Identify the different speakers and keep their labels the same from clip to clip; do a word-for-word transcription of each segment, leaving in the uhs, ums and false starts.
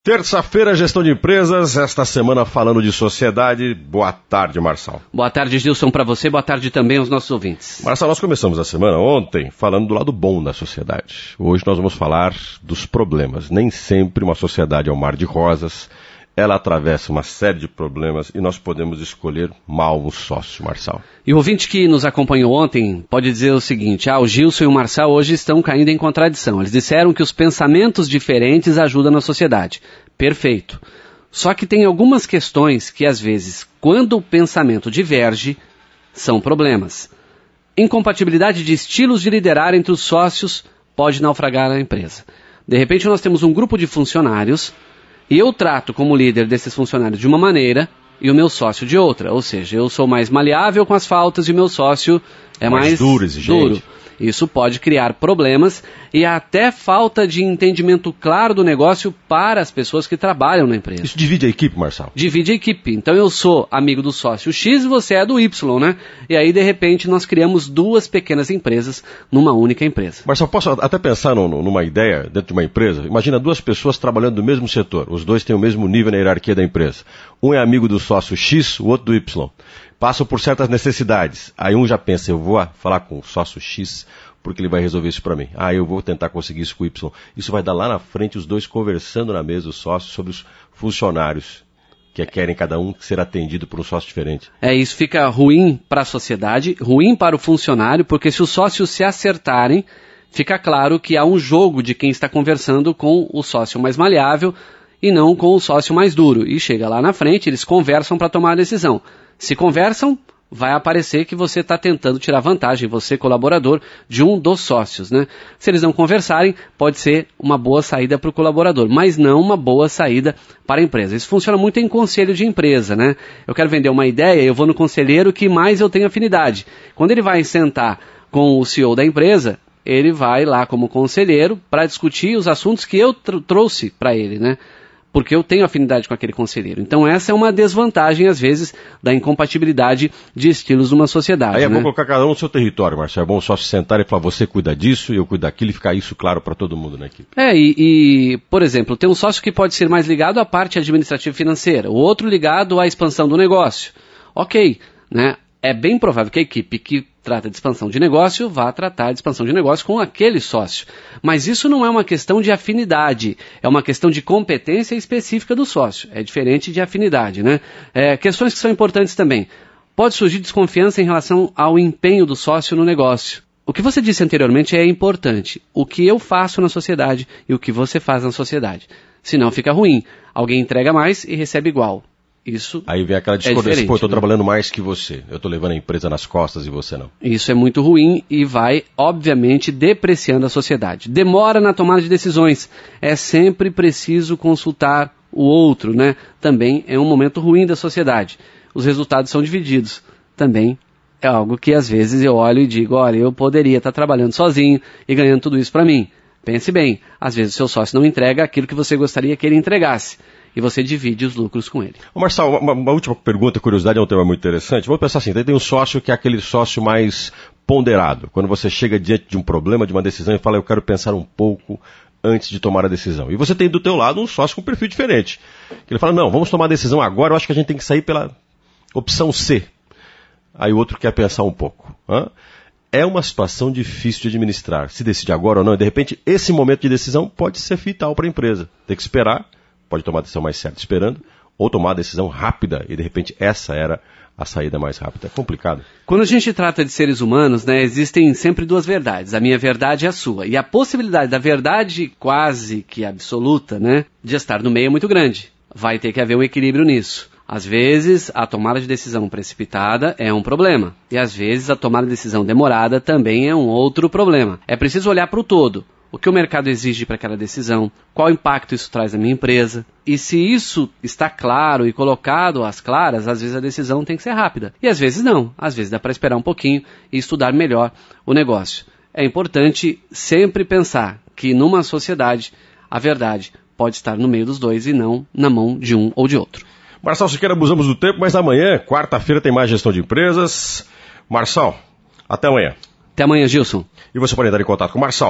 Speaker 1: Terça-feira, gestão de empresas, esta semana falando de sociedade. Boa tarde, Marçal.
Speaker 2: Boa tarde, Gilson, para você, boa tarde também aos nossos ouvintes.
Speaker 1: Marçal, nós começamos a semana ontem falando do lado bom da sociedade. Hoje nós vamos falar dos problemas. Nem sempre uma sociedade é um mar de rosas, ela atravessa uma série de problemas e nós podemos escolher mal um sócio, Marçal.
Speaker 2: E o ouvinte que nos acompanhou ontem pode dizer o seguinte: ah, o Gilson e o Marçal hoje estão caindo em contradição. Eles disseram que os pensamentos diferentes ajudam na sociedade. Perfeito. Só que tem algumas questões que, às vezes, quando o pensamento diverge, são problemas. Incompatibilidade de estilos de liderar entre os sócios pode naufragar a empresa. De repente, nós temos um grupo de funcionários e eu trato como líder desses funcionários de uma maneira e o meu sócio de outra. Ou seja, eu sou mais maleável com as faltas e o meu sócio é mais, mais
Speaker 1: duro, exigente.
Speaker 2: duro. Isso pode criar problemas e até falta de entendimento claro do negócio para as pessoas que trabalham na empresa.
Speaker 1: Isso divide a equipe, Marçal?
Speaker 2: Divide a equipe. Então eu sou amigo do sócio X e você é do Y, né? E aí, de repente, nós criamos duas pequenas empresas numa única empresa.
Speaker 1: Marçal, posso até pensar no, numa ideia dentro de uma empresa? Imagina duas pessoas trabalhando no mesmo setor. Os dois têm o mesmo nível na hierarquia da empresa. Um é amigo do sócio X, o outro do Y. Passam por certas necessidades. Aí um já pensa, eu vou falar com o sócio X porque ele vai resolver isso para mim. Ah, eu vou tentar conseguir isso com o Y. Isso vai dar lá na frente os dois conversando na mesa, os sócios, sobre os funcionários que querem cada um ser atendido por um sócio diferente.
Speaker 2: É, isso fica ruim para a sociedade, ruim para o funcionário, porque se os sócios se acertarem, fica claro que há um jogo de quem está conversando com o sócio mais maleável e não com o sócio mais duro. E chega lá na frente, eles conversam para tomar a decisão. Se conversam, vai aparecer que você está tentando tirar vantagem, você colaborador, de um dos sócios, né? Se eles não conversarem, pode ser uma boa saída para o colaborador, mas não uma boa saída para a empresa. Isso funciona muito em conselho de empresa, né? Eu quero vender uma ideia, eu vou no conselheiro que mais eu tenho afinidade. Quando ele vai sentar com o C E O da empresa, ele vai lá como conselheiro para discutir os assuntos que eu tr- trouxe para ele, né? Porque eu tenho afinidade com aquele conselheiro. Então essa é uma desvantagem, às vezes, da incompatibilidade de estilos numa sociedade.
Speaker 1: Aí é
Speaker 2: né?
Speaker 1: bom colocar cada um no seu território, Marcelo. É bom só se sentar e falar, você cuida disso e eu cuido daquilo e ficar isso claro para todo mundo na equipe.
Speaker 2: É, e, e, por exemplo, tem um sócio que pode ser mais ligado à parte administrativa e financeira, o outro ligado à expansão do negócio. Ok, né? É bem provável que a equipe que trata de expansão de negócio vá tratar de expansão de negócio com aquele sócio. Mas isso não é uma questão de afinidade, é uma questão de competência específica do sócio. É diferente de afinidade, né? É, questões que são importantes também. Pode surgir desconfiança em relação ao empenho do sócio no negócio. O que você disse anteriormente é importante. O que eu faço na sociedade e o que você faz na sociedade. Senão fica ruim. Alguém entrega mais e recebe igual. Isso
Speaker 1: Aí vem aquela discordância, é pô, eu estou né? trabalhando mais que você, eu estou levando a empresa nas costas e você não.
Speaker 2: Isso é muito ruim e vai, obviamente, depreciando a sociedade. Demora na tomada de decisões, é sempre preciso consultar o outro, né? Também é um momento ruim da sociedade. Os resultados são divididos, também é algo que às vezes eu olho e digo, olha, eu poderia estar trabalhando sozinho e ganhando tudo isso para mim. Pense bem, às vezes o seu sócio não entrega aquilo que você gostaria que ele entregasse. E você divide os lucros com ele.
Speaker 1: Ô Marçal, uma, uma última pergunta, curiosidade, é um tema muito interessante. Vamos pensar assim, tem um sócio que é aquele sócio mais ponderado. Quando você chega diante de um problema, de uma decisão e fala, eu quero pensar um pouco antes de tomar a decisão. E você tem do teu lado um sócio com um perfil diferente. Que ele fala, não, vamos tomar a decisão agora, eu acho que a gente tem que sair pela opção C. Aí o outro quer pensar um pouco. Hã? É uma situação difícil de administrar. Se decide agora ou não, e de repente esse momento de decisão pode ser vital para a empresa. Tem que esperar. Pode tomar a decisão mais certa esperando, ou tomar a decisão rápida, e de repente essa era a saída mais rápida. É complicado.
Speaker 2: Quando a gente trata de seres humanos, né, existem sempre duas verdades. A minha verdade e a sua. E a possibilidade da verdade quase que absoluta, né, de estar no meio é muito grande. Vai ter que haver um equilíbrio nisso. Às vezes, a tomada de decisão precipitada é um problema. E às vezes, a tomada de decisão demorada também é um outro problema. É preciso olhar para o todo. O que o mercado exige para aquela decisão, qual impacto isso traz na minha empresa. E se isso está claro e colocado às claras, às vezes a decisão tem que ser rápida. E às vezes não, às vezes dá para esperar um pouquinho e estudar melhor o negócio. É importante sempre pensar que numa sociedade a verdade pode estar no meio dos dois e não na mão de um ou de outro.
Speaker 1: Marçal Siqueira, abusamos do tempo, mas amanhã, quarta-feira, tem mais gestão de empresas. Marçal, até amanhã.
Speaker 2: Até amanhã, Gilson.
Speaker 1: E você pode entrar em contato com o Marçal.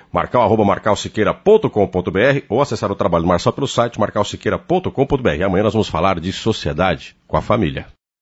Speaker 1: marcal arroba marcal siqueira ponto com ponto br ou acessar o trabalho do Marçal pelo site marcal siqueira ponto com ponto br. E amanhã nós vamos falar de sociedade com a família.